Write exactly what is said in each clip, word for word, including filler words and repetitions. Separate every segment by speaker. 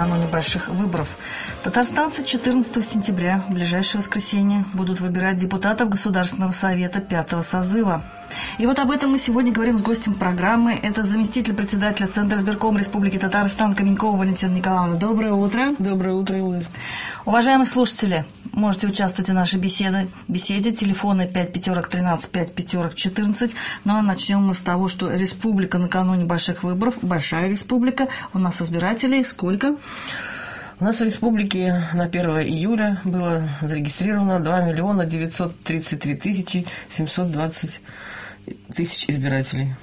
Speaker 1: накануне больших выборов. Татарстанцы четырнадцатого сентября, в ближайшее воскресенье, будут выбирать депутатов Государственного совета пятого созыва. И вот об этом мы сегодня говорим с гостем программы. Это заместитель председателя Центра избиркома Республики Татарстан Каменькова Валентина Николаевна. Доброе утро.
Speaker 2: Доброе утро, Илона.
Speaker 1: Уважаемые слушатели, можете участвовать в нашей беседе. беседе. Телефоны пять пятерок тринадцать, пять пятерок четырнадцать. Ну а начнем мы с того, что республика накануне больших выборов, большая республика. У нас избирателей сколько?
Speaker 2: У нас в республике на первое июля было зарегистрировано два миллиона девятьсот тридцать три тысячи семьсот двадцать тысяч избирателей.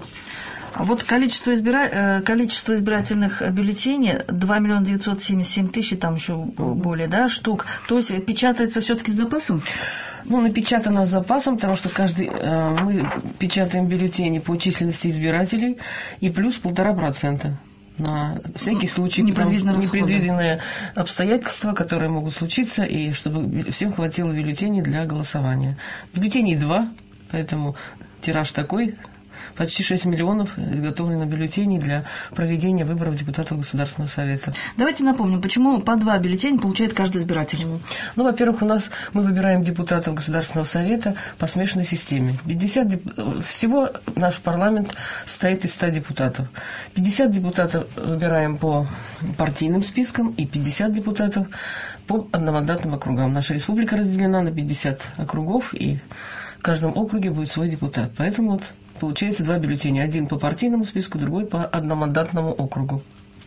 Speaker 1: Вот количество, избира... количество избирательных бюллетеней два миллиона девятьсот семьдесят семь тысяч, там еще более, да, штук. То есть печатается все-таки с запасом?
Speaker 2: Ну, напечатано с запасом, потому что каждый, э, мы печатаем бюллетени по численности избирателей и плюс полтора процента. На всякий случай, непредвиденные обстоятельства, которые могут случиться, и чтобы всем хватило бюллетеней для голосования. Бюллетеней два, поэтому тираж такой. Почти шесть миллионов изготовлено бюллетеней для проведения выборов депутатов Государственного совета.
Speaker 1: Давайте напомним, почему по два бюллетеня получает каждый избиратель?
Speaker 2: Ну, во-первых, у нас мы выбираем депутатов Государственного совета по смешанной системе. пятьдесят деп... Всего наш парламент состоит из ста депутатов. пятьдесят депутатов выбираем по партийным спискам и пятьдесят депутатов по одномандатным округам. Наша республика разделена на пятьдесят округов, и в каждом округе будет свой депутат. Поэтому вот получается два бюллетеня. Один по партийному списку, другой по одномандатному округу.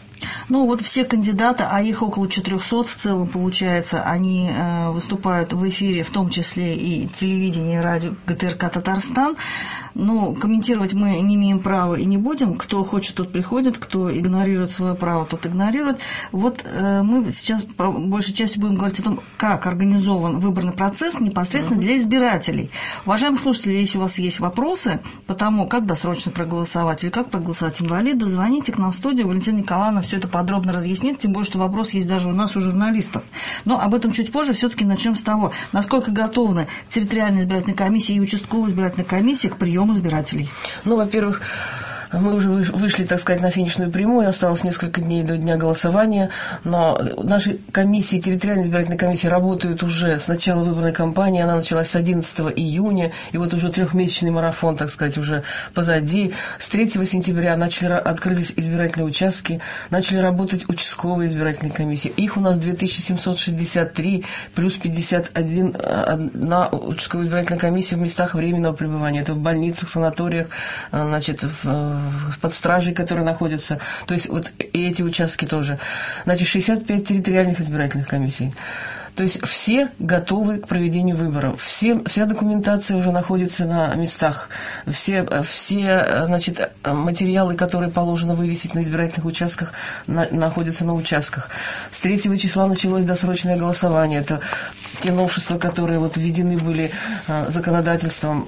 Speaker 1: Ну, вот все кандидаты, а их около четырехсот в целом получается, они э, выступают в эфире, в том числе и телевидение, и радио ГТРК «Татарстан». Ну, комментировать мы не имеем права и не будем. Кто хочет, тот приходит, кто игнорирует свое право, тот игнорирует. Вот э, мы сейчас по большей части будем говорить о том, как организован выборный процесс непосредственно для избирателей. Уважаемые слушатели, если у вас есть вопросы по тому, как досрочно проголосовать или как проголосовать инвалиду, звоните к нам в студию. Валентина Николаевна все это подробно разъяснит, тем более, что вопрос есть даже у нас, у журналистов. Но об этом чуть позже. Все-таки начнем с того, насколько готовы территориальная избирательная комиссия и участковая избирательная комиссия к приему избирателей.
Speaker 2: Ну, во-первых, мы уже вышли, так сказать, на финишную прямую, осталось несколько дней до дня голосования, но наши комиссии, территориальные избирательные комиссии работают уже с начала выборной кампании, она началась с одиннадцатого июня, и вот уже трехмесячный марафон, так сказать, уже позади. С третьего сентября начали, открылись избирательные участки, начали работать участковые избирательные комиссии. Их у нас две тысячи семьсот шестьдесят три, плюс пятьдесят один на участковой избирательной комиссии в местах временного пребывания. Это в больницах, санаториях, значит, в под стражей, которые находятся. То есть вот эти участки тоже. Значит, шестьдесят пять территориальных избирательных комиссий. То есть все готовы к проведению выборов. Все, вся документация уже находится на местах. Все, все значит, материалы, которые положено вывесить на избирательных участках, на, находятся на участках. С третьего числа началось досрочное голосование. Это те новшества, которые вот введены были законодательством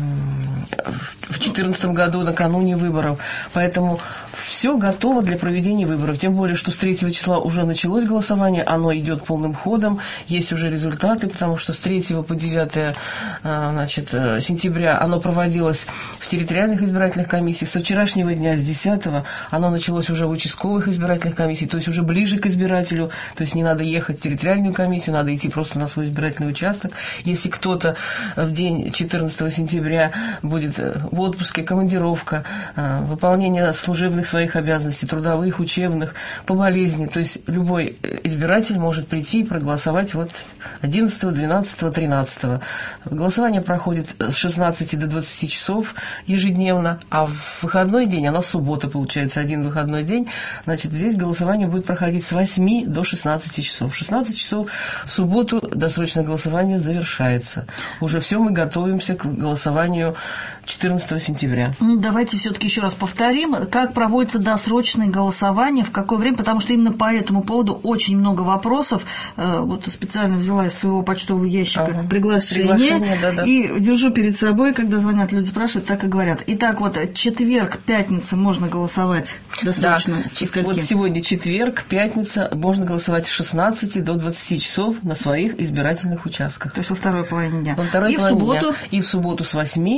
Speaker 2: в две тысячи четырнадцатом году, накануне выборов. Поэтому все готово для проведения выборов. Тем более, что с третьего числа уже началось голосование, оно идет полным ходом, есть уже результаты, потому что с третьего по девятое значит, сентября оно проводилось в территориальных избирательных комиссиях. Со вчерашнего дня, с десятого, оно началось уже в участковых избирательных комиссиях, то есть уже ближе к избирателю, то есть не надо ехать в территориальную комиссию, надо идти просто на свой избирательный участок. Если кто-то в день четырнадцатого сентября будет в отпуске, командировка, выполнение служебных своих обязанностей, трудовых, учебных, по болезни, то есть любой избиратель может прийти и проголосовать вот одиннадцатого, двенадцатого, тринадцатого. Голосование проходит с шестнадцати до двадцати часов ежедневно, а в выходной день, а на субботу получается один выходной день, значит, здесь голосование будет проходить с восьми до шестнадцати часов. В шестнадцать часов в субботу досрочное голосование завершается. Уже все, мы готовимся к голосованию четырнадцатого сентября.
Speaker 1: Давайте все-таки еще раз повторим, как проводится досрочное голосование, в какое время, потому что именно по этому поводу очень много вопросов. Вот специально взяла из своего почтового ящика ага. приглашение, приглашение да, да. и держу перед собой, когда звонят люди, спрашивают, так и говорят. Итак, вот четверг, пятница можно голосовать досрочно.
Speaker 2: Да. Вот сегодня четверг, пятница, можно голосовать с шестнадцати до двадцати часов на своих избирательных участках.
Speaker 1: То есть во второй половине дня.
Speaker 2: Во второй
Speaker 1: и
Speaker 2: половине
Speaker 1: в субботу?
Speaker 2: Дня. И в субботу с восьми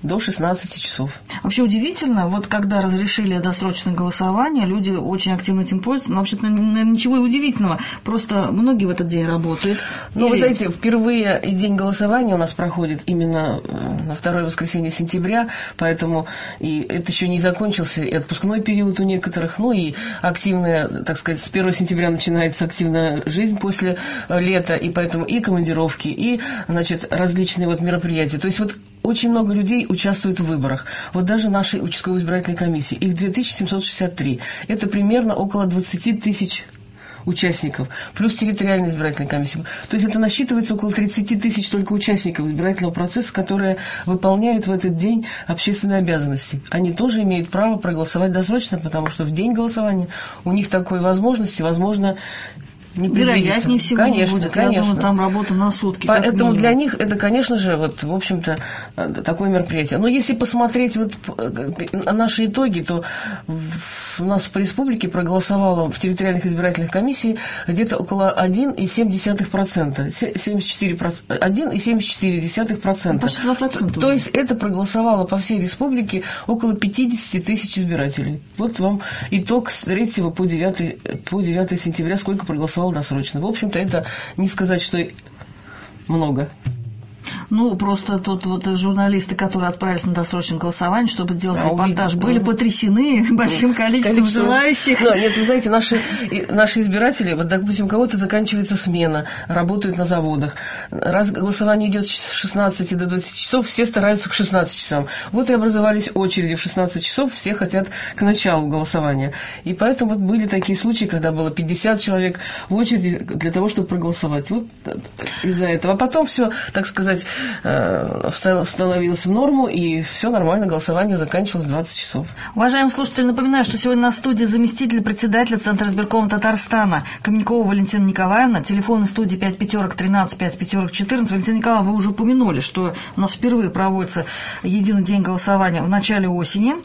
Speaker 2: до шестнадцати часов.
Speaker 1: Вообще удивительно, вот когда разрешили досрочное голосование, люди очень активно этим пользуются. Но вообще-то, наверное, ничего и удивительного. Просто многие в этот день работают.
Speaker 2: Ну,
Speaker 1: Или...
Speaker 2: вы знаете, впервые день голосования у нас проходит именно на второе воскресенье сентября, поэтому и это еще не закончился, и отпускной период у некоторых, ну и активная, так сказать, с первого сентября начинается активная жизнь после лета, и поэтому и командировки, и, значит, различные вот мероприятия. То есть вот очень много людей участвует в выборах. Вот даже нашей участковой избирательной комиссии. Их две тысячи семьсот шестьдесят три. Это примерно около двадцать тысяч участников. Плюс территориальная избирательная комиссия. То есть это насчитывается около тридцать тысяч только участников избирательного процесса, которые выполняют в этот день общественные обязанности. Они тоже имеют право проголосовать досрочно, потому что в день голосования у них такой возможности, возможно, не
Speaker 1: вероятнее всего,
Speaker 2: конечно,
Speaker 1: не будет.
Speaker 2: Конечно.
Speaker 1: Я думаю, там работа на сутки.
Speaker 2: Поэтому для них это, конечно же, вот, в общем-то, такое мероприятие. Но если посмотреть вот наши итоги, то у нас по республике проголосовало в территориальных избирательных комиссиях где-то около одна целая семь десятых процента. семьдесят четыре процента, одна целая семьдесят четыре десятых процента.
Speaker 1: Почти два процента.
Speaker 2: То есть это проголосовало по всей республике около пятьдесят тысяч избирателей. Вот вам итог с третьего по девятое, по девятое сентября, сколько проголосовало досрочно. В общем-то, это не сказать, что много.
Speaker 1: Ну, просто тут вот журналисты, которые отправились на досрочное голосование, чтобы сделать
Speaker 2: а,
Speaker 1: репортаж,
Speaker 2: увидел,
Speaker 1: были
Speaker 2: да.
Speaker 1: потрясены большим количеством Количество. желающих.
Speaker 2: Да, нет, вы знаете, наши, наши избиратели, вот, допустим, у кого-то заканчивается смена, работают на заводах. Раз голосование идет с шестнадцати до двадцати часов, все стараются к шестнадцати часам. Вот и образовались очереди в шестнадцать часов, все хотят к началу голосования. И поэтому вот были такие случаи, когда было пятьдесят человек в очереди для того, чтобы проголосовать. Вот из-за этого. А потом все, так сказать, становилось в норму, и все нормально, голосование заканчивалось в двадцать часов.
Speaker 1: Уважаемые слушатели, напоминаю, что сегодня на студии заместитель председателя Центра избиркома Татарстана Каменькова Валентина Николаевна, телефон студии пять пятерок тринадцать, пять пятерок четырнадцать. Валентина Николаевна, вы уже упомянули, что у нас впервые проводится единый день голосования в начале осени.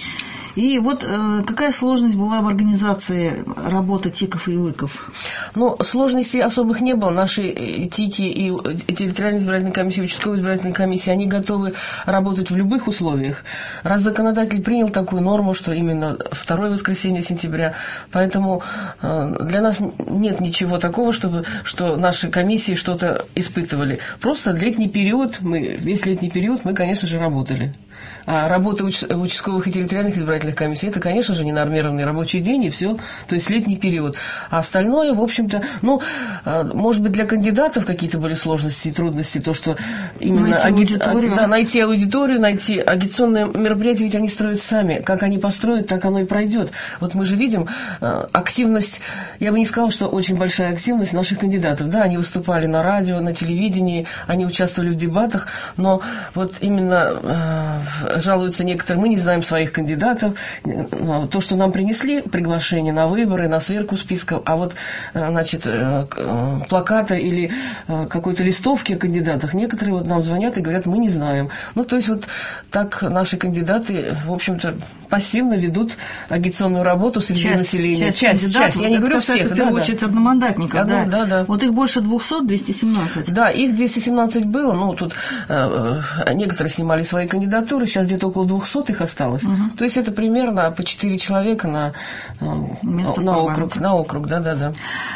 Speaker 1: И вот э, какая сложность была в организации работы ТИКов и УИКов?
Speaker 2: Ну, сложностей особых не было. Наши ТИКи и территориальные избирательные комиссии, участковые избирательные комиссии, они готовы работать в любых условиях. Раз законодатель принял такую норму, что именно второе воскресенье сентября, поэтому э, для нас нет ничего такого, чтобы, что наши комиссии что-то испытывали. Просто летний период, мы, весь летний период мы, конечно же, работали. А работа участковых и территориальных избирательных комиссий, это, конечно же, ненормированный рабочий день и все, то есть летний период. А остальное, в общем-то, ну, может быть, для кандидатов какие-то были сложности и трудности, то, что именно
Speaker 1: найти, аги... аудиторию.
Speaker 2: Да, найти аудиторию, найти агитационные мероприятия, ведь они строят сами. Как они построят, так оно и пройдет. Вот мы же видим активность, я бы не сказала, что очень большая активность наших кандидатов. Да, они выступали на радио, на телевидении, они участвовали в дебатах, но вот именно жалуются некоторые, мы не знаем своих кандидатов, то, что нам принесли приглашение на выборы, на сверку списков, а вот, значит, плаката или какой-то листовки о кандидатах, некоторые вот нам звонят и говорят, мы не знаем. Ну, то есть вот так наши кандидаты, в общем-то, пассивно ведут агитационную работу среди часть, населения.
Speaker 1: Часть, часть, часть. Я не говорю всех. В первую
Speaker 2: да,
Speaker 1: очередь
Speaker 2: да.
Speaker 1: одномандатников. Да,
Speaker 2: да, да, да.
Speaker 1: Вот их больше двухсот, двести семнадцать.
Speaker 2: Да, их двести семнадцать было. Ну, тут э, некоторые снимали свои кандидатуры, сейчас где-то около двухсот их осталось. Угу. То есть это примерно по четыре человека на, э, на округ. На округ, да, да, да.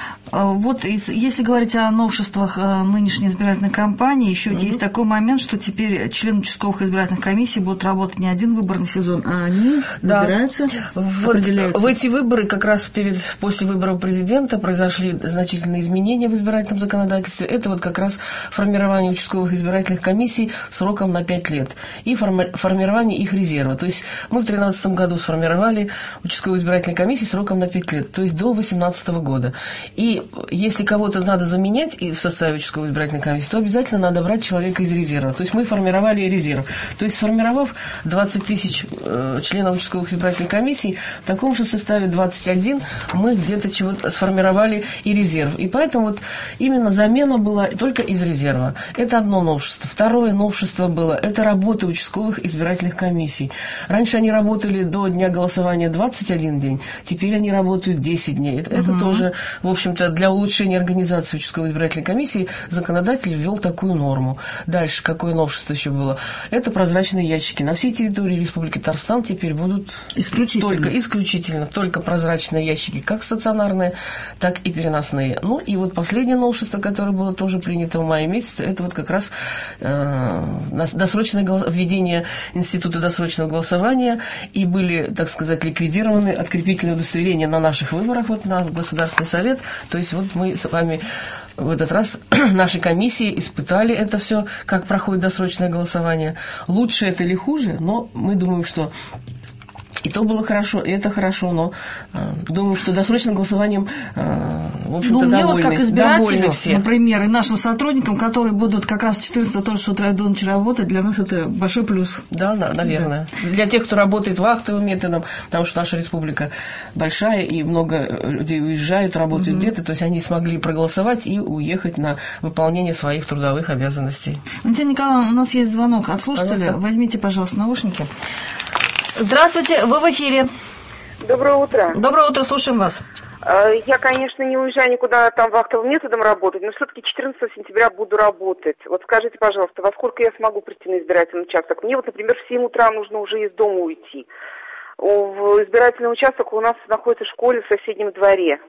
Speaker 1: Вот если говорить о новшествах нынешней избирательной кампании, еще mm-hmm. есть такой момент, что теперь члены участковых избирательных комиссий будут работать не один выборный сезон, а они да. выбираются,
Speaker 2: вот определяются. В эти выборы, как раз перед, после выборов президента, произошли значительные изменения в избирательном законодательстве. Это вот как раз формирование участковых избирательных комиссий сроком на пять лет и форми- формирование их резерва. То есть мы в две тысячи тринадцатом году сформировали участковые избирательные комиссии сроком на пять лет, то есть до две тысячи восемнадцатого года. И если кого-то надо заменять и в составе участковой избирательной комиссии, то обязательно надо брать человека из резерва. То есть мы формировали резерв. То есть сформировав двадцать тысяч э, членов участковых избирательных комиссий, в таком же составе двадцать один мы где-то чего-то сформировали и резерв. И поэтому вот именно замена была только из резерва. Это одно новшество. Второе новшество было, это работа участковых избирательных комиссий. Раньше они работали до дня голосования двадцать один день, теперь они работают десять дней. Это, угу. это тоже, в общем-то, общем-то, для улучшения организации участковой избирательной комиссии законодатель ввел такую норму. Дальше, какое новшество еще было? Это прозрачные ящики. На всей территории Республики Татарстан теперь будут
Speaker 1: исключительно.
Speaker 2: только исключительно только прозрачные ящики, как стационарные, так и переносные. Ну и вот последнее новшество, которое было тоже принято в мае месяце, это вот как раз э, досрочное голос... введение института досрочного голосования, и были, так сказать, ликвидированы открепительные удостоверения на наших выборах, вот на Государственный совет. То есть вот мы с вами в этот раз наши комиссии испытали это все, как проходит досрочное голосование. Лучше это или хуже, но мы думаем, что и то было хорошо, и это хорошо, но э, думаю, что досрочным голосованием, э, в общем-то,
Speaker 1: ну,
Speaker 2: довольны.
Speaker 1: мне вот как избирателю,
Speaker 2: все.
Speaker 1: Например, и нашим сотрудникам, которые будут как раз четырнадцатого тоже с утра до ночи работать, для нас это большой плюс.
Speaker 2: Да, да, наверное. Да. Для тех, кто работает вахтовым методом, потому что наша республика большая, и много людей уезжают, работают угу. где-то, то есть они смогли проголосовать и уехать на выполнение своих трудовых обязанностей.
Speaker 1: Валентина Николаевна, у нас есть звонок от слушателя. Пожалуйста. Возьмите, пожалуйста, наушники. Здравствуйте, вы в эфире.
Speaker 3: Доброе утро.
Speaker 1: Доброе утро, слушаем вас.
Speaker 3: Я, конечно, не уезжаю никуда там вахтовым методом работать, но все-таки четырнадцатого сентября буду работать. Вот скажите, пожалуйста, во сколько я смогу прийти на избирательный участок? Мне вот, например, в семь утра нужно уже из дома уйти. В избирательный участок у нас находится в школе в соседнем дворе.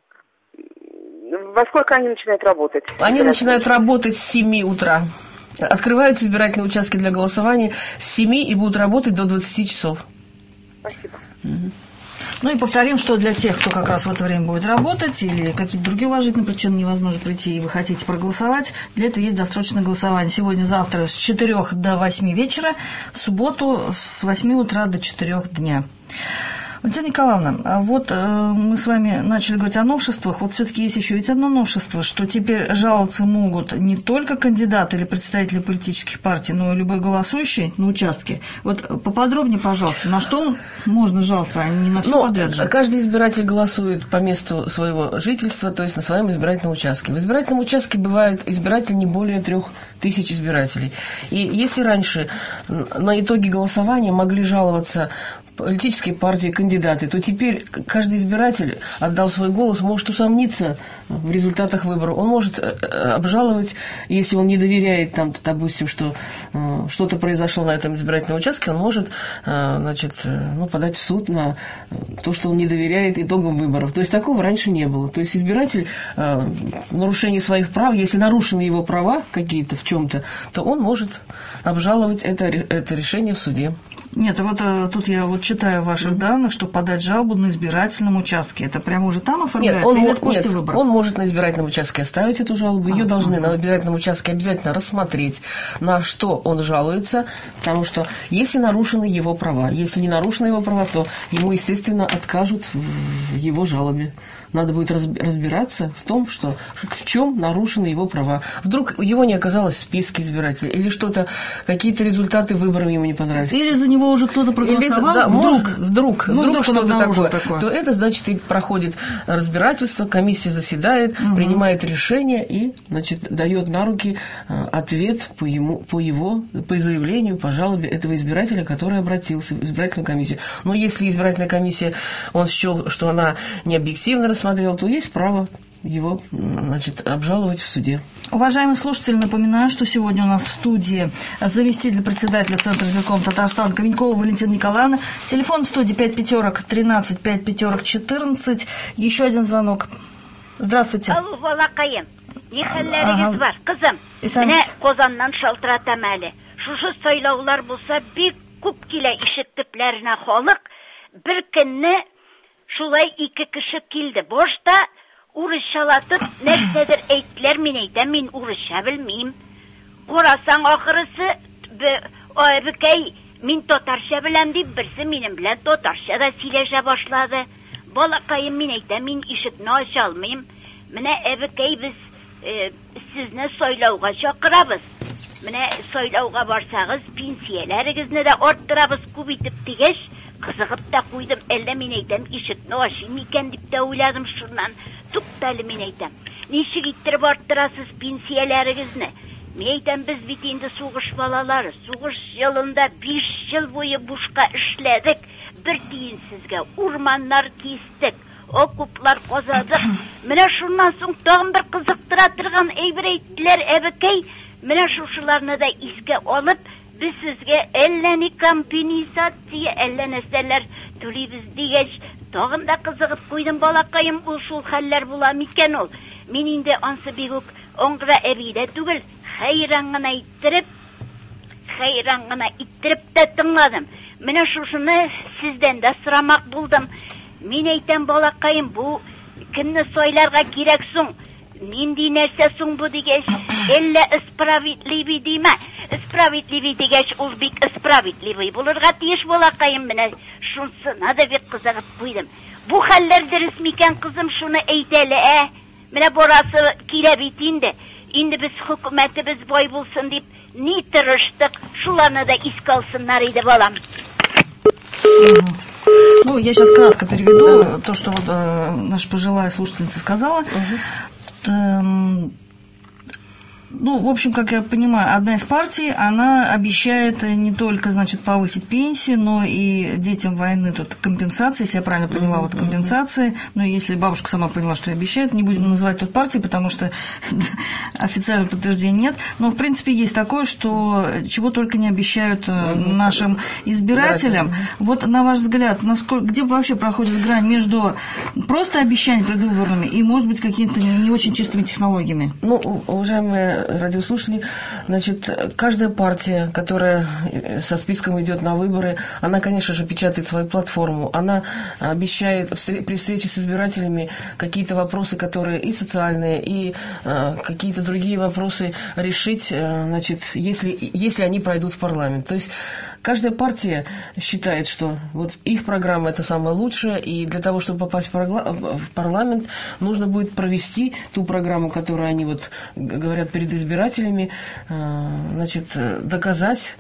Speaker 3: Во сколько они начинают работать?
Speaker 2: Они начинают работать с семи утра. Открываются избирательные участки для голосования с семи и будут работать до двадцати часов.
Speaker 3: Спасибо.
Speaker 1: Угу. Ну и повторим, что для тех, кто как раз в это время будет работать, или какие-то другие уважительные причины невозможно прийти, и вы хотите проголосовать, для этого есть досрочное голосование. Сегодня-завтра с четырёх до восьми вечера, в субботу с восьми утра до четырёх дня. Валентина Николаевна, вот э, мы с вами начали говорить о новшествах, вот все-таки есть еще ведь одно новшество, что теперь жаловаться могут не только кандидаты или представители политических партий, но и любой голосующий на участке. Вот поподробнее, пожалуйста, на что можно жаловаться, а не на все
Speaker 2: ну,
Speaker 1: подряд же?
Speaker 2: Каждый избиратель голосует по месту своего жительства, то есть на своем избирательном участке. В избирательном участке бывает избиратель не более трех тысяч избирателей. И если раньше на итоге голосования могли жаловаться политические партии, кандидаты, то теперь каждый избиратель, отдав свой голос, может усомниться в результатах выборов. Он может обжаловать, если он не доверяет, там, допустим, что э, что-то произошло на этом избирательном участке, он может э, значит, ну, подать в суд на то, что он не доверяет итогам выборов. То есть такого раньше не было. То есть избиратель э, в нарушении своих прав, если нарушены его права какие-то в чем-то, то он может обжаловать это, это решение в суде.
Speaker 1: Нет, вот а, тут я вот читаю в ваших mm-hmm. данных, что подать жалобу на избирательном участке. Это прямо уже там оформляется?
Speaker 2: Нет, он,
Speaker 1: или это после
Speaker 2: нет,
Speaker 1: выборов?
Speaker 2: Он может на избирательном участке оставить эту жалобу. Ее а, должны ага. на избирательном участке обязательно рассмотреть, на что он жалуется, потому что если нарушены его права, если не нарушены его права, то ему, естественно, откажут в его жалобе. Надо будет разбираться в том, что, в чем нарушены его права. Вдруг его не оказалось в списке избирателей, или что-то, какие-то результаты выборов ему не понравились.
Speaker 1: Или за него уже кто-то проголосовал,
Speaker 2: или, да,
Speaker 1: вдруг,
Speaker 2: может, вдруг,
Speaker 1: ну,
Speaker 2: вдруг что-то такое,
Speaker 1: такое,
Speaker 2: то это, значит, и проходит разбирательство, комиссия заседает, угу. принимает решение и, значит, дает на руки ответ по, ему, по его, по заявлению, по жалобе этого избирателя, который обратился в избирательную комиссию. Но если избирательная комиссия, он счел, что она не объективно рассмотрела, то есть право его, значит, обжаловать в суде.
Speaker 1: Уважаемые слушатели, напоминаю, что сегодня у нас в студии заместитель председателя Центра избиркома Татарстана Ковенькова Валентина Николаевна. Телефон в студии пять пятерок тринадцать, пять пятерок четырнадцать. Еще один звонок. Здравствуйте.
Speaker 4: Алло, балакайым. Не хәлләрегез бар, кызым. Менә Казаннан шалтыратам әле. Шушы сайлаулар булса бик күп килә ишек төпләренә халык. Бер көнне шулай ике кеше килде. Башта урысчалатып нәрсәдер әйттеләр, мин әйтәм, мин урысча белмим. Карасаң ахырысы бекәй, мин татарча беләм дип, берсе минем белән татарча да сөйләшә башлады. Балакайым, мин әйтәм, мин ишекне ача алмыйм. Менә әбекәй, без e, сезне сайлауга чакырабыз. Менә сайлауга барсагыз, пенсияләрегезне дә арттырабыз күп итеп дигәч, кызыгып та куйдым. Әллә мин әйтәм, ишекне ачыйм икән дип тә уйладым шуннан. Туктале, мин әйтәм. Ничек иттереп арттырасыз пенсияләрегезне? Мин әйтәм, без бит инде сугыш балалары. Сугыш елында биш ел буе бушка эшләдек. Бер тиенсезгә урманнар кистек. окуплар казадык. Менә шуннан соң тагын бер кызыктыра торган әйбер әйттеләр, әбекәй. Менә шушыларны да искә алып, biz sizge elleni kompensasiya, әллә нәрсәләр түлибез дигәч, тагын да кызыгып куйдым, балакаем, ул шул хәлләр була микән ул? Мин инде ансы бик үк оңгыра әбидә түгел, хәйран гына иттереп, хәйран гына иттереп тә тыңладым. Менә шушыны сездән дә сорамак булдым. Мин әйтәм, балакаем, бу кемне сайларга кирәк соң? Нинди нәрсә соң бу дигәч, әллә справедливый диме? Справедливый дигәч, ул бик справедливый булырга тиеш, балакаем, менә шунсына да бик кызыгып куйдым. Бу хәлләр дөрес микән, кызым, шуны әйтәле, ә? Менә бурасы кирә бит инде. Инде без хөкүмәтебез бай булсын дип ни тырыштык, шуларны да искә алсыннар иде, балам.
Speaker 1: Ну, я сейчас кратко переведу да. то, что вот, э, наша пожилая слушательница сказала. Угу. Ну, в общем, как я понимаю, одна из партий, она обещает не только, значит, повысить пенсии, но и детям войны тут компенсации, если я правильно поняла, mm-hmm. вот компенсации. Но если бабушка сама поняла, что обещает, не будем называть тут партии, потому что официального подтверждения нет. Но, в принципе, есть такое, что чего только не обещают mm-hmm. нашим избирателям. Mm-hmm. Вот, на ваш взгляд, насколько, где вообще проходит грань между просто обещаниями предвыборными и, может быть, какими-то не очень чистыми технологиями?
Speaker 2: Ну, уважаемые радиослушатели, значит, каждая партия, которая со списком идет на выборы, она, конечно же, печатает свою платформу, она обещает при встрече с избирателями какие-то вопросы, которые и социальные, и э, какие-то другие вопросы решить, э, значит, если, если они пройдут в парламент. То есть каждая партия считает, что вот их программа это самое лучшее, и для того, чтобы попасть в, парла- в парламент, нужно будет провести ту программу, которую они вот говорят перед избирателями, значит, доказать,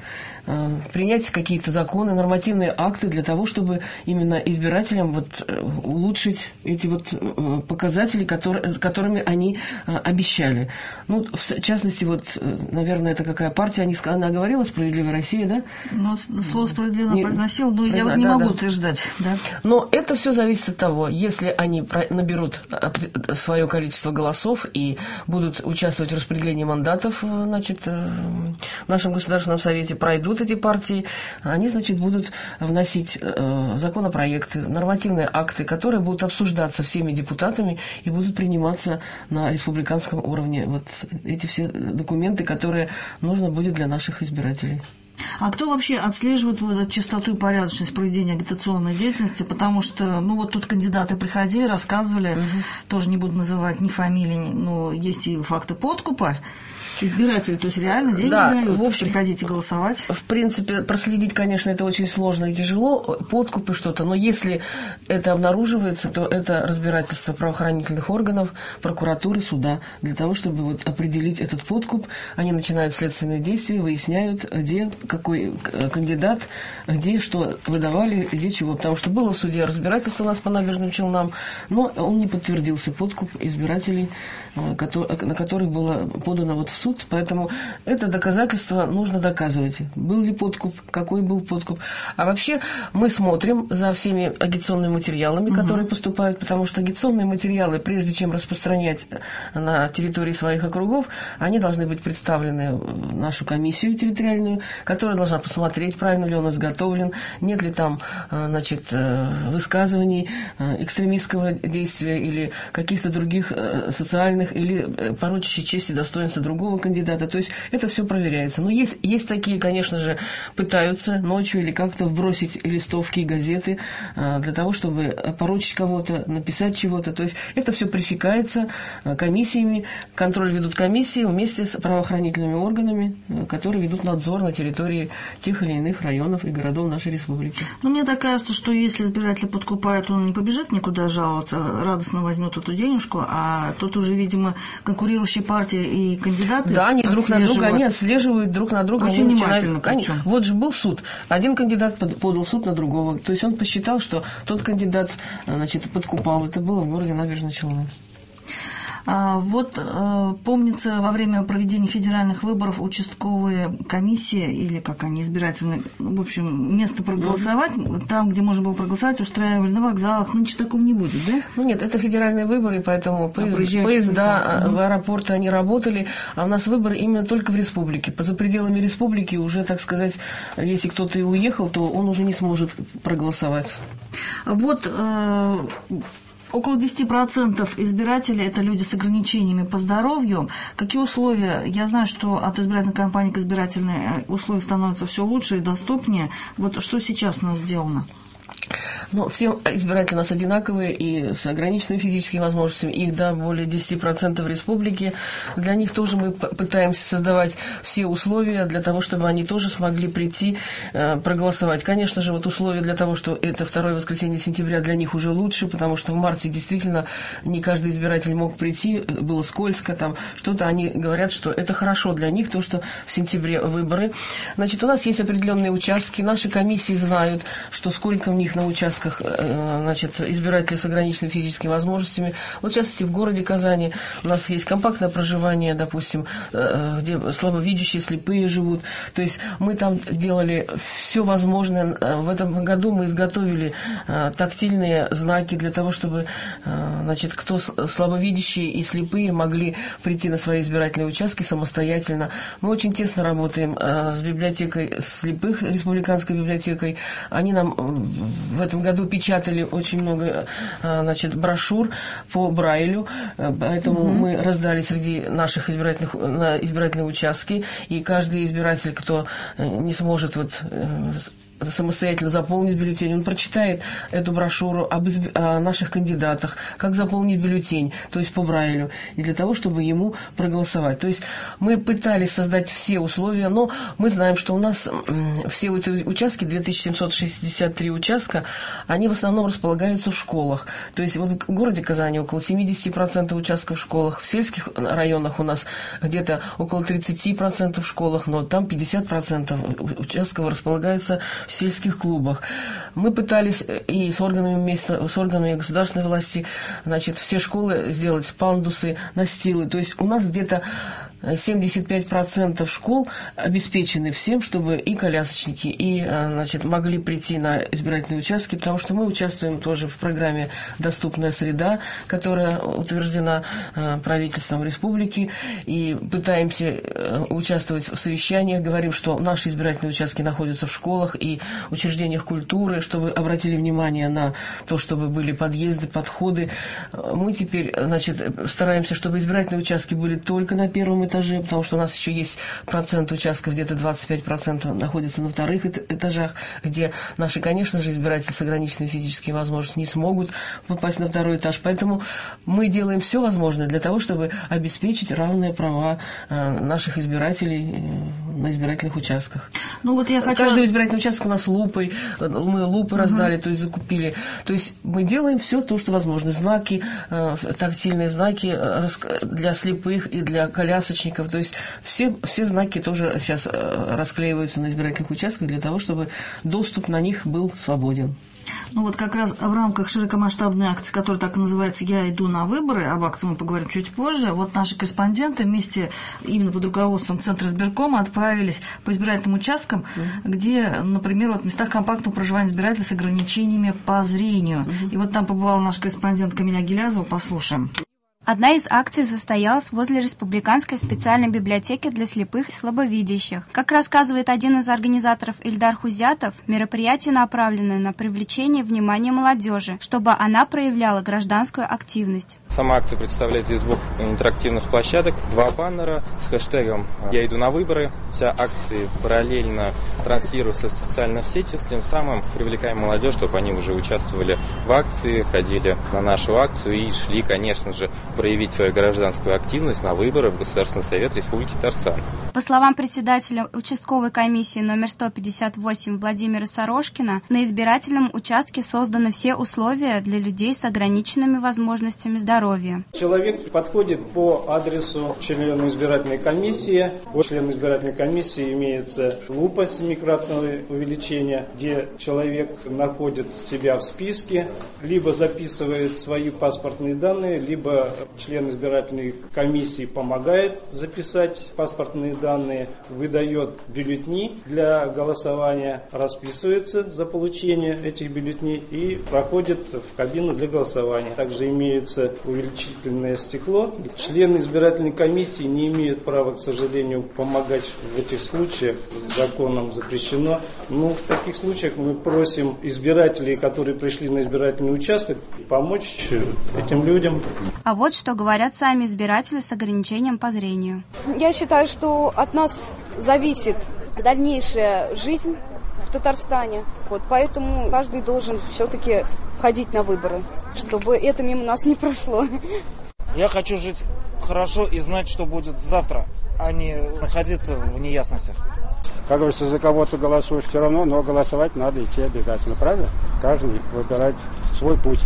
Speaker 2: принять какие-то законы, нормативные акты для того, чтобы именно избирателям вот улучшить эти вот показатели, которые, которыми они обещали. Ну, в частности, вот, наверное, это какая партия, они, она говорила «Справедливая Россия», да?
Speaker 1: Ну, слово «справедливо» не, произносил, но я вот не да, могу да. утверждать. Да?
Speaker 2: Но это все зависит от того, если они наберут свое количество голосов и будут участвовать в распределении мандатов, значит, в нашем Государственном Совете, пройдут эти партии, они, значит, будут вносить э, законопроекты, нормативные акты, которые будут обсуждаться всеми депутатами и будут приниматься на республиканском уровне. Вот эти все документы, которые нужно будет для наших избирателей.
Speaker 1: А кто вообще отслеживает вот эту чистоту и порядочность проведения агитационной деятельности? Потому что, ну, вот тут кандидаты приходили, рассказывали, угу. тоже не буду называть ни фамилии, ни, но есть и факты подкупа. Избиратели, то есть реально деньги да, дают, в общем, приходите голосовать?
Speaker 2: В принципе, проследить, конечно, это очень сложно и тяжело, подкупы что-то, но если это обнаруживается, то это разбирательство правоохранительных органов, прокуратуры, суда, для того, чтобы вот определить этот подкуп. Они начинают следственные действия, выясняют, где какой кандидат, где что выдавали, где чего. Потому что было в суде разбирательство у нас по Набережным Челнам, но он не подтвердился, подкуп избирателей, на которых было подано вот в суд. Поэтому это доказательство нужно доказывать. Был ли подкуп, какой был подкуп. А вообще мы смотрим за всеми агитационными материалами, которые угу. поступают, потому что агитационные материалы, прежде чем распространять на территории своих округов, они должны быть представлены в нашу комиссию территориальную, которая должна посмотреть, правильно ли он изготовлен, нет ли там, значит, высказываний экстремистского действия или каких-то других социальных или порочащих честь и достоинства другого кандидата, то есть это все проверяется. Но есть, есть такие, конечно же, пытаются ночью или как-то вбросить листовки и газеты а, для того, чтобы опорочить кого-то, написать чего-то, то есть это все пресекается а, комиссиями, контроль ведут комиссии вместе с правоохранительными органами, а, которые ведут надзор на территории тех или иных районов и городов нашей республики.
Speaker 1: Ну, мне так кажется, что если избиратель подкупает, он не побежит никуда жаловаться, радостно возьмет эту денежку, а тут уже, видимо, конкурирующие партии и кандидаты.
Speaker 2: Да, они друг на друга, они отслеживают друг на друга.
Speaker 1: Очень внимательно.
Speaker 2: Они, вот же был суд. Один кандидат подал суд на другого. То есть он посчитал, что тот кандидат, значит, подкупал. Это было в городе Набережные Челны.
Speaker 1: Вот помнится, во время проведения федеральных выборов участковые комиссии, или как они, избирательные, в общем, место проголосовать, mm-hmm. там, где можно было проголосовать, устраивали на вокзалах. Нынче такого не будет, да?
Speaker 2: Ну нет, это федеральные выборы, поэтому поезд, а поезда mm-hmm. в аэропорты они работали, а у нас выборы именно только в республике. За пределами республики уже, так сказать, если кто-то и уехал, то он уже не сможет проголосовать.
Speaker 1: Вот э, около десять процентов избирателей – это люди с ограничениями по здоровью. Какие условия? Я знаю, что от избирательной кампании к избирательной условия становятся все лучше и доступнее. Вот что сейчас у нас сделано?
Speaker 2: Ну, все избиратели у нас одинаковые и с ограниченными физическими возможностями. Их, да, более десять процентов в республике. Для них тоже мы пытаемся создавать все условия для того, чтобы они тоже смогли прийти э, проголосовать. Конечно же, вот условия для того, что это второе воскресенье сентября для них уже лучше, потому что в марте действительно не каждый избиратель мог прийти, было скользко, там что-то. Они говорят, что это хорошо для них, то, что в сентябре выборы. Значит, у нас есть определенные участки, наши комиссии знают, что сколько у них на участках, значит, избирателей с ограниченными физическими возможностями. Вот, в частности, в городе Казани у нас есть компактное проживание, допустим, где слабовидящие, слепые живут. То есть мы там делали все возможное. В этом году мы изготовили тактильные знаки для того, чтобы, значит, кто слабовидящие и слепые могли прийти на свои избирательные участки самостоятельно. Мы очень тесно работаем с библиотекой слепых, республиканской библиотекой. Они нам в этом году печатали очень много, значит, брошюр по Брайлю, поэтому mm-hmm. мы раздали среди наших избирательных, на избирательные участки, и каждый избиратель, кто не сможет вот самостоятельно заполнить бюллетень, он прочитает эту брошюру об изб... о наших кандидатах, как заполнить бюллетень, то есть по Брайлю, и для того, чтобы ему проголосовать. То есть мы пытались создать все условия, но мы знаем, что у нас все эти участки, две тысячи семьсот шестьдесят три участка, они в основном располагаются в школах. То есть вот в городе Казани около семьдесят процентов участков в школах, в сельских районах у нас где-то около тридцать процентов в школах, но там пятьдесят процентов участков располагается в сельских клубах. Мы пытались и с органами места, с органами государственной власти, значит, все школы сделать пандусы, настилы. То есть у нас где-то семьдесят пять процентов школ обеспечены всем, чтобы и колясочники, и, значит, могли прийти на избирательные участки, потому что мы участвуем тоже в программе «Доступная среда», которая утверждена правительством республики, и пытаемся участвовать в совещаниях, говорим, что наши избирательные участки находятся в школах и учреждениях культуры, чтобы обратили внимание на то, чтобы были подъезды, подходы. Мы теперь, значит, стараемся, чтобы избирательные участки были только на первом этаже, потому что у нас еще есть процент участков, где-то двадцать пять процентов находится на вторых этажах, где наши, конечно же, избиратели с ограниченными физическими возможностями не смогут попасть на второй этаж. Поэтому мы делаем все возможное для того, чтобы обеспечить равные права наших избирателей на избирательных участках. Ну, вот я хочу... Каждый избирательный участок у нас лупой, мы лупы uh-huh. раздали, то есть закупили. То есть мы делаем все то, что возможно. Знаки, тактильные знаки для слепых и для колясочников. То есть все, все знаки тоже сейчас расклеиваются на избирательных участках для того, чтобы доступ на них был свободен.
Speaker 1: Ну вот как раз в рамках широкомасштабной акции, которая так и называется «Я иду на выборы», об акции мы поговорим чуть позже, вот наши корреспонденты вместе именно под руководством Центра избиркома отправились по избирательным участкам, mm-hmm. где, например, вот в местах компактного проживания избирателей с ограничениями по зрению. Mm-hmm. И вот там побывала наш корреспондент Камиля Гилязова, послушаем.
Speaker 5: Одна из акций состоялась возле Республиканской специальной библиотеки для слепых и слабовидящих. Как рассказывает один из организаторов Ильдар Хузятов, мероприятие направлено на привлечение внимания молодежи, чтобы она проявляла гражданскую активность.
Speaker 6: Сама акция представляет из двух интерактивных площадок, два баннера с хэштегом «Я иду на выборы». Вся акция параллельно транслируется в социальных сетях, тем самым привлекаем молодежь, чтобы они уже участвовали в акции, ходили на нашу акцию и шли, конечно же, проявить свою гражданскую активность на выборы в Государственный совет Республики Татарстан.
Speaker 5: По словам председателя участковой комиссии номер сто пятьдесят восемь Владимира Сорошкина, на избирательном участке созданы все условия для людей с ограниченными возможностями здоровья.
Speaker 7: Человек подходит по адресу члена избирательной комиссии. У члена избирательной комиссии имеется лупа семикратного увеличения, где человек находит себя в списке, либо записывает свои паспортные данные, либо член избирательной комиссии помогает записать паспортные данные, выдает бюллетени для голосования, расписывается за получение этих бюллетеней и проходит в кабину для голосования. Также имеется увеличительное стекло. Члены избирательной комиссии не имеют права, к сожалению, помогать в этих случаях. Законом запрещено. Но в таких случаях мы просим избирателей, которые пришли на избирательный участок, помочь этим людям.
Speaker 5: А вот что говорят сами избиратели с ограничением по зрению.
Speaker 8: Я считаю, что от нас зависит дальнейшая жизнь в Татарстане. Вот, поэтому каждый должен все-таки ходить на выборы, чтобы это мимо нас не прошло.
Speaker 9: Я хочу жить хорошо и знать, что будет завтра, а не находиться в неясностях.
Speaker 10: Как говорится, за кого-то голосуешь все равно, но голосовать надо идти обязательно, правда? Каждый выбирать свой путь.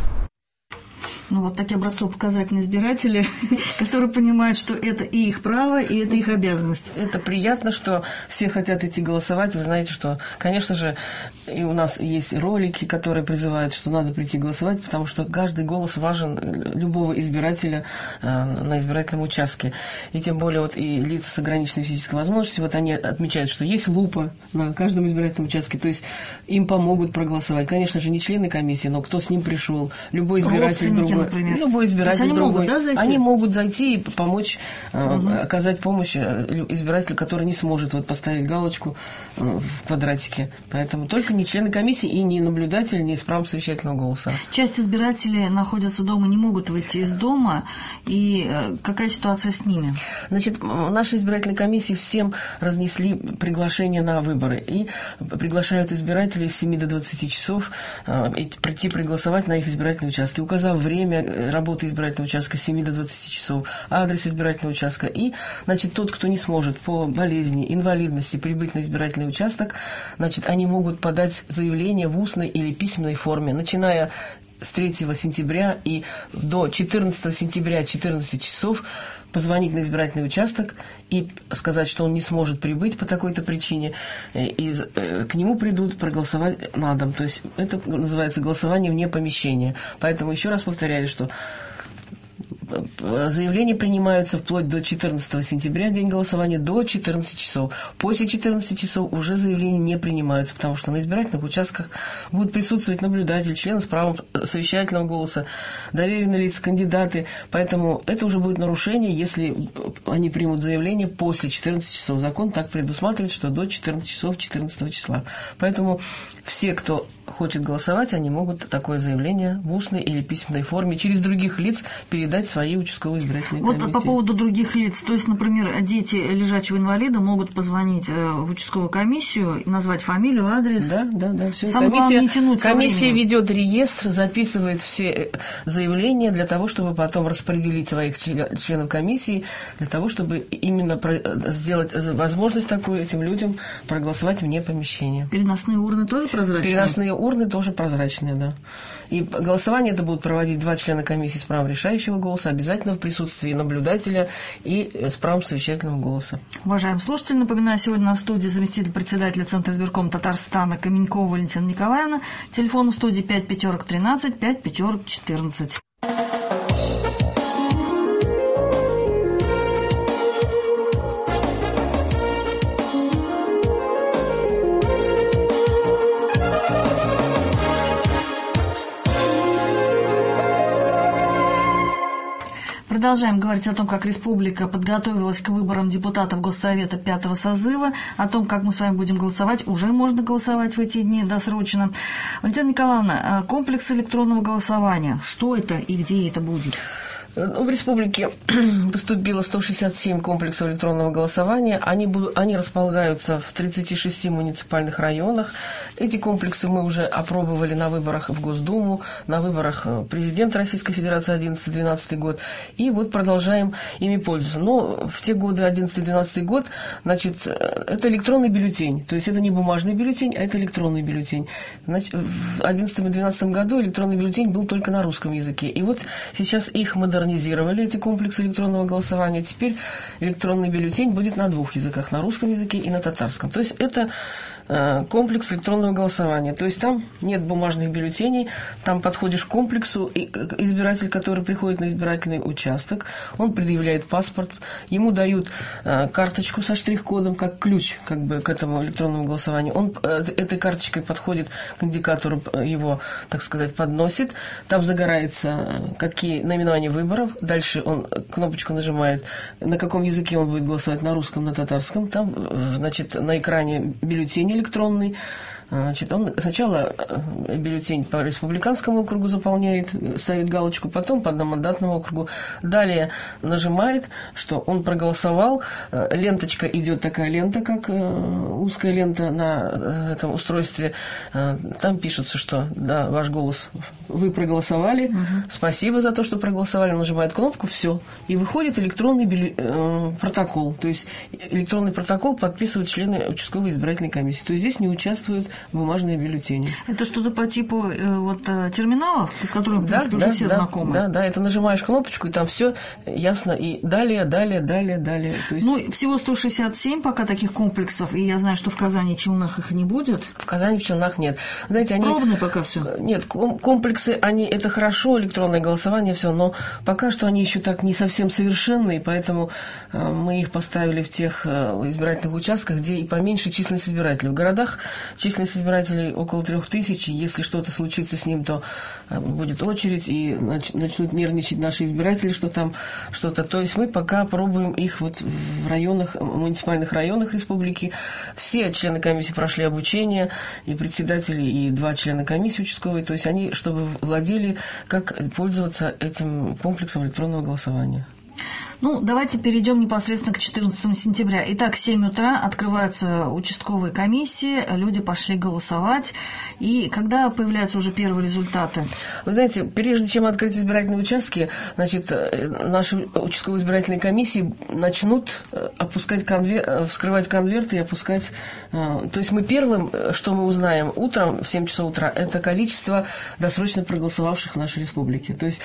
Speaker 1: Ну, вот такие образцово-показательные избиратели, которые понимают, что это и их право, и это их обязанность.
Speaker 2: Это приятно, что все хотят идти голосовать. Вы знаете, что, конечно же, и у нас есть ролики, которые призывают, что надо прийти голосовать, потому что каждый голос важен любого избирателя э, на избирательном участке. И тем более вот и лица с ограниченной физической возможностью, вот они отмечают, что есть лупа на каждом избирательном участке, то есть им помогут проголосовать. Конечно же, не члены комиссии, но кто с ним пришел, любой избиратель другой. Например. Любой избиратель
Speaker 1: они
Speaker 2: другой.
Speaker 1: Могут, да, зайти?
Speaker 2: Они могут зайти и помочь, угу. э, оказать помощь избирателю, который не сможет вот, поставить галочку э, в квадратике. Поэтому только не члены комиссии и не наблюдатели, не исправом совещательного голоса.
Speaker 1: Часть избирателей находятся дома, не могут выйти из дома. И э, какая ситуация с ними?
Speaker 2: Значит, наши избирательные комиссии всем разнесли приглашение на выборы. И приглашают избирателей с семи до двадцати часов э, прийти проголосовать на их избирательные участки, указав время работы избирательного участка с семи до двадцати часов, адрес избирательного участка. И, значит, тот, кто не сможет по болезни, инвалидности прибыть на избирательный участок, значит, они могут подать заявление в устной или письменной форме, начиная с третьего сентября и до четырнадцатого сентября четырнадцати часов позвонить на избирательный участок и сказать, что он не сможет прибыть по такой-то причине, и к нему придут проголосовать на дом. То есть это называется голосование вне помещения. Поэтому еще раз повторяю, что заявления принимаются вплоть до четырнадцатого сентября, день голосования, до четырнадцати часов. После четырнадцати часов уже заявления не принимаются, потому что на избирательных участках будут присутствовать наблюдатели, члены с правом совещательного голоса, доверенные лица, кандидаты. Поэтому это уже будет нарушение, если они примут заявление после четырнадцати часов. Закон так предусматривает, что до четырнадцати часов четырнадцатого числа. Поэтому все, кто хочет голосовать, они могут такое заявление в устной или письменной форме через других лиц передать своей участковой избирательной комиссии.
Speaker 1: Вот по поводу других лиц, то есть, например, дети лежачего инвалида могут позвонить в участковую комиссию и назвать фамилию, адрес.
Speaker 2: Да, да, да. Все.
Speaker 1: Самое главное, не тянуть со временем.
Speaker 2: Комиссия ведет реестр, записывает все заявления для того, чтобы потом распределить своих членов комиссии, для того, чтобы именно сделать возможность такую этим людям проголосовать вне помещения.
Speaker 1: Переносные урны тоже прозрачные?
Speaker 2: Переносные урны тоже прозрачные, да. И голосование это будут проводить два члена комиссии с правом решающего голоса, обязательно в присутствии наблюдателя и с правом совещательного голоса.
Speaker 1: Уважаемые слушатели, напоминаю, сегодня на студии заместитель председателя Центра избиркома Татарстана Каменькова Валентина Николаевна. Телефон в студии пять пятерок тринадцать, пять пятерок четырнадцать. Продолжаем говорить о том, как республика подготовилась к выборам депутатов Госсовета пятого созыва, о том, как мы с вами будем голосовать. Уже можно голосовать в эти дни досрочно. Валентина Николаевна, комплекс электронного голосования. Что это и где это будет?
Speaker 2: В республике поступило сто шестьдесят семь комплексов электронного голосования. Они, будут, они располагаются в тридцати шести муниципальных районах. Эти комплексы мы уже опробовали на выборах в Госдуму, на выборах президента Российской Федерации одиннадцатый-двенадцатый год. И вот продолжаем ими пользоваться. Но в те годы, одиннадцатый-двенадцатый год, значит, это электронный бюллетень. То есть это не бумажный бюллетень, а это электронный бюллетень. Значит, в одиннадцатом и двенадцатом году электронный бюллетень был только на русском языке. И вот сейчас их модернизация модернизировали эти комплексы электронного голосования. Теперь электронный бюллетень будет на двух языках, на русском языке и на татарском. То есть это комплекс электронного голосования. То есть там нет бумажных бюллетеней, там подходишь к комплексу, и избиратель, который приходит на избирательный участок, он предъявляет паспорт, ему дают карточку со штрих-кодом, как ключ как бы, к этому электронному голосованию. Он этой карточкой подходит к индикатору, его, так сказать, подносит, там загорается какие наименования выборов, дальше он кнопочку нажимает, на каком языке он будет голосовать, на русском, на татарском, там, значит, на экране бюллетень электронный. Значит, он сначала бюллетень по республиканскому округу заполняет, ставит галочку, потом по одномандатному округу. Далее нажимает, что он проголосовал. Ленточка идет, такая лента, как узкая лента на этом устройстве. Там пишется, что да, ваш голос, вы проголосовали, угу. Спасибо за то, что проголосовали. Нажимает кнопку, все. И выходит электронный бюлле... протокол. То есть электронный протокол подписывают члены участковой избирательной комиссии. То есть здесь не участвуют бумажные бюллетени. Это что-то по типу э, вот, терминалов, с которыми, в принципе, да, уже да, все да, знакомы? Да, да, это нажимаешь кнопочку, и там все ясно, и далее, далее, далее, далее. То есть... Ну, всего сто шестьдесят семь пока таких комплексов, и я знаю, что в Казани и Челнах их не будет. В Казани, в Челнах нет. Знаете, они... Пробные пока все. Нет, комплексы, они, это хорошо, электронное голосование, все, но пока что они еще так не совсем совершенные, поэтому э, мы их поставили в тех э, избирательных участках, где и поменьше численность избирателей. В городах численность избирателей около трех тысяч, если что-то случится с ним, то будет очередь, и начнут нервничать наши избиратели, что там что-то. То есть мы пока пробуем их вот в районах, муниципальных районах республики. Все члены комиссии прошли обучение, и председатели, и два члена комиссии участковой, то есть они, чтобы владели, как пользоваться этим комплексом электронного голосования. Ну, давайте перейдем непосредственно к четырнадцатому сентября. Итак, в семь утра открываются участковые комиссии, люди пошли голосовать. И когда появляются уже первые результаты? Вы знаете, прежде чем открыть избирательные участки, значит, наши участковые избирательные комиссии начнут опускать конвер... вскрывать конверты и опускать... То есть мы первым, что мы узнаем утром, в семь часов утра, это количество досрочно проголосовавших в нашей республике. То есть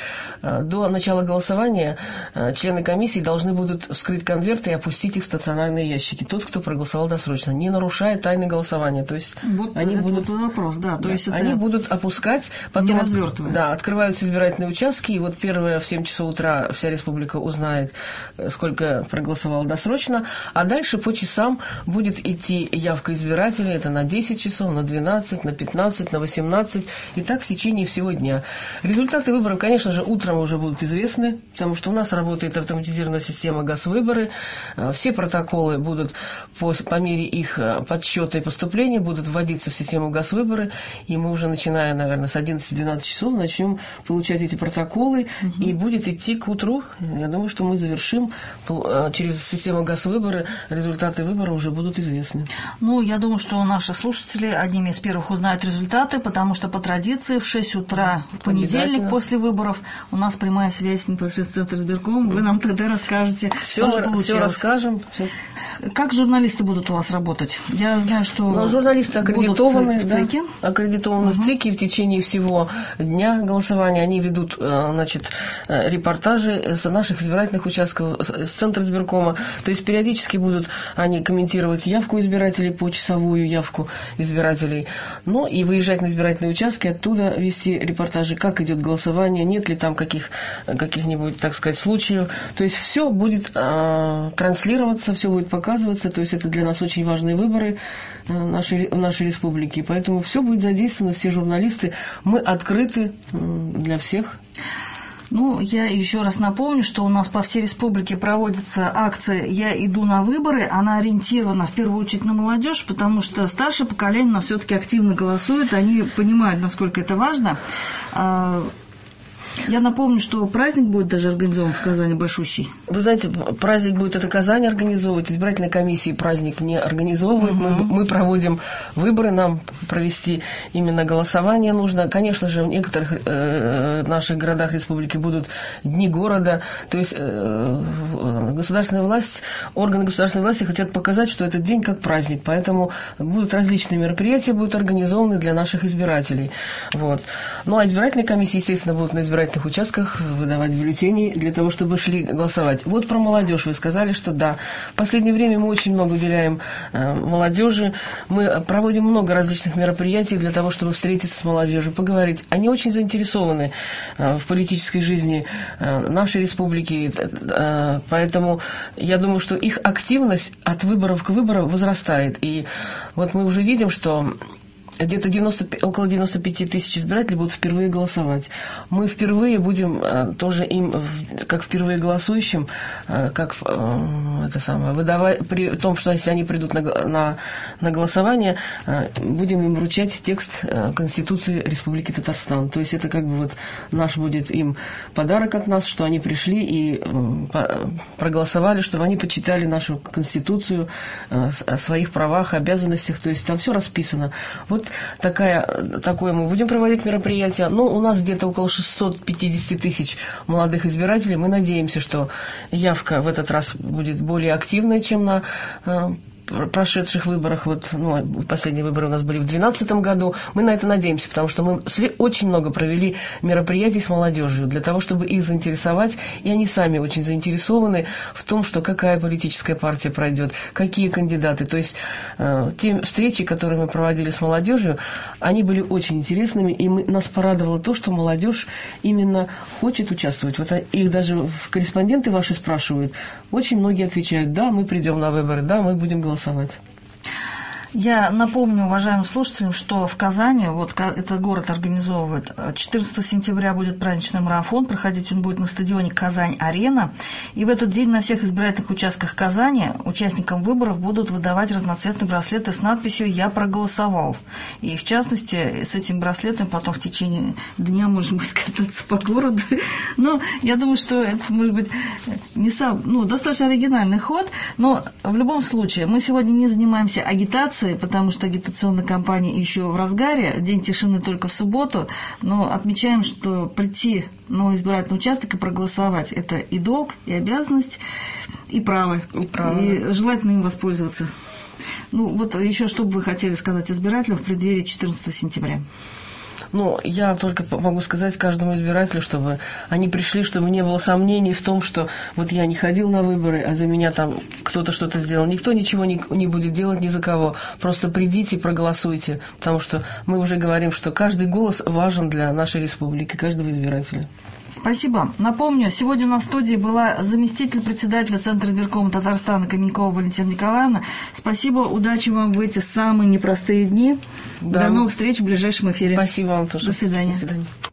Speaker 2: до начала голосования члены комиссии должны будут вскрыть конверты и опустить их в стационарные ящики. Тот, кто проголосовал досрочно, не нарушая тайны голосования. То есть вот они будут вот вопрос, да, то да, есть они это будут опускать, потом да, открываются избирательные участки, и вот первое в семь часов утра вся республика узнает, сколько проголосовало досрочно, а дальше по часам будет идти явка избирателей, это на десять часов, на двенадцать, на пятнадцать, на восемнадцать, и так в течение всего дня. Результаты выборов, конечно же, утром уже будут известны, потому что у нас работает автоматизированная система ГАС-выборы. Все протоколы будут по, по мере их подсчета и поступления будут вводиться в систему ГАС-выборы, и мы уже начиная, наверное, с одиннадцати-двенадцати часов начнем получать эти протоколы, угу. И будет идти к утру. Я думаю, что мы завершим через систему ГАС-выборы, результаты выбора уже будут известны. Ну, я думаю, что наши слушатели одними из первых узнают результаты, потому что по традиции в шесть утра в понедельник после выборов у нас прямая связь непосредственно с Центром избирком. Вы нам тогда расскажете, все, что получилось. Все расскажем. Все. Как журналисты будут у вас работать? Я знаю, что ну, журналисты аккредитованы, в ЦИКе. Да, аккредитованы угу. в ЦИКе, в течение всего дня голосования. Они ведут, значит, репортажи с наших избирательных участков, с Центра избиркома. То есть периодически будут они комментировать явку избирателей, почасовую явку избирателей. Ну и выезжать на избирательные участки, оттуда вести репортажи, как идет голосование, нет ли там каких, каких-нибудь, так сказать, случаев. То есть все будет э, транслироваться, все будет показываться. То есть это для нас очень важные выборы э, нашей, нашей республики. Поэтому все будет задействовано, все журналисты. Мы открыты э, для всех. Ну, я еще раз напомню, что у нас по всей республике проводится акция «Я иду на выборы». Она ориентирована в первую очередь на молодежь, потому что старшее поколение у нас все-таки активно голосует, они понимают, насколько это важно. Я напомню, что праздник будет даже организован в Казани большущий. Вы знаете, праздник будет это Казань организовывать, избирательной комиссии праздник не организовывает. Угу. Мы, мы проводим выборы, нам провести именно голосование нужно. Конечно же, в некоторых э, наших городах республики будут дни города. То есть э, государственная власть, органы государственной власти хотят показать, что этот день как праздник. Поэтому будут различные мероприятия, будут организованы для наших избирателей. Вот. Ну а избирательные комиссии, естественно, будут на избирательных избирательных участках выдавать бюллетени для того, чтобы шли голосовать. Вот про молодежь вы сказали, что да. В последнее время мы очень много уделяем э, молодежи. Мы проводим много различных мероприятий для того, чтобы встретиться с молодежью, поговорить. Они очень заинтересованы э, в политической жизни э, нашей республики. Э, поэтому я думаю, что их активность от выборов к выборам возрастает. И вот мы уже видим, что где-то девяносто, около девяноста пяти тысяч избирателей будут впервые голосовать. Мы впервые будем э, тоже им, в, как впервые голосующим, э, как э, это самое, выдавать, при том, что если они придут на, на, на голосование, э, будем им вручать текст э, Конституции Республики Татарстан. То есть это как бы вот наш будет им подарок от нас, что они пришли и э, по, проголосовали, чтобы они почитали нашу Конституцию э, о своих правах, обязанностях. То есть там все расписано. Вот Такая, такое мы будем проводить мероприятие. Ну, у нас где-то около шестьсот пятьдесят тысяч молодых избирателей. Мы надеемся, что явка в этот раз будет более активной, чем на э, прошедших выборах. Вот, ну, последние выборы у нас были в две тысячи двенадцатом году. Мы на это надеемся, потому что мы очень много провели мероприятий с молодежью для того, чтобы их заинтересовать. И они сами очень заинтересованы в том, что какая политическая партия пройдет, какие кандидаты. То есть э, те встречи, которые мы проводили с молодежью, они были очень интересными. И мы, нас порадовало то, что молодежь именно хочет участвовать. Вот их даже корреспонденты ваши спрашивают. Очень многие отвечают: да, мы придем на выборы, да, мы будем голосовать.
Speaker 1: Я напомню уважаемым слушателям, что в Казани, вот этот город организовывает, четырнадцатого сентября будет праздничный марафон, проходить он будет на стадионе «Казань-Арена», и в этот день на всех избирательных участках Казани участникам выборов будут выдавать разноцветные браслеты с надписью «Я проголосовал». И в частности, с этим браслетом потом в течение дня можно будет кататься по городу. Но я думаю, что это может быть не сам, ну, достаточно оригинальный ход, но в любом случае мы сегодня не занимаемся агитацией, потому что агитационная кампания еще в разгаре, день тишины только в субботу, но отмечаем, что прийти на избирательный участок и проголосовать – это и долг, и обязанность, и право, и, право. И желательно им воспользоваться. Ну, вот еще что бы вы хотели сказать избирателям в преддверии четырнадцатого сентября?
Speaker 2: Ну, я только могу сказать каждому избирателю, чтобы они пришли, чтобы не было сомнений в том, что вот я не ходил на выборы, а за меня там кто-то что-то сделал. Никто ничего не, не будет делать ни за кого. Просто придите, проголосуйте, потому что мы уже говорим, что каждый голос важен для нашей республики, каждого избирателя.
Speaker 1: Спасибо. Напомню, сегодня у нас в студии была заместитель председателя Центра избиркома Татарстана Каменькова Валентина Николаевна. Спасибо, удачи вам в эти самые непростые дни. Да. До новых встреч в ближайшем эфире.
Speaker 2: Спасибо вам тоже.
Speaker 1: До свидания.
Speaker 2: До свидания.